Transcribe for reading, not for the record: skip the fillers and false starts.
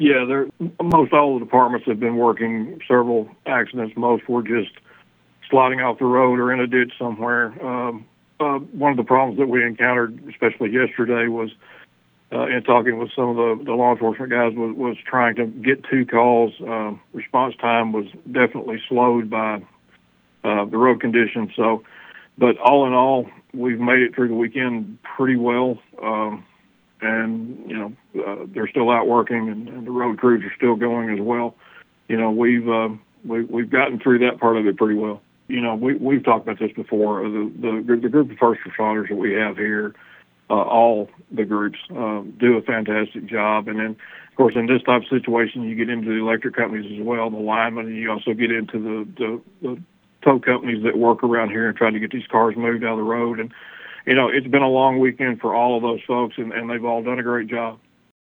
Yeah, most all the departments have been working several accidents. Most were just sliding off the road or in a ditch somewhere. One of the problems that we encountered, especially yesterday, was in talking with some of the law enforcement guys, was trying to get two calls. Response time was definitely slowed by the road conditions. So, but all in all, we've made it through the weekend pretty well. And they're still out working, and the road crews are still going as well. We've gotten through that part of it pretty well. We've talked about this before. The group of first responders that we have here, all the groups do a fantastic job. And then, of course, in this type of situation, you get into the electric companies as well, the linemen, and you also get into the tow companies that work around here and try to get these cars moved down the road. And it's been a long weekend for all of those folks, and they've all done a great job.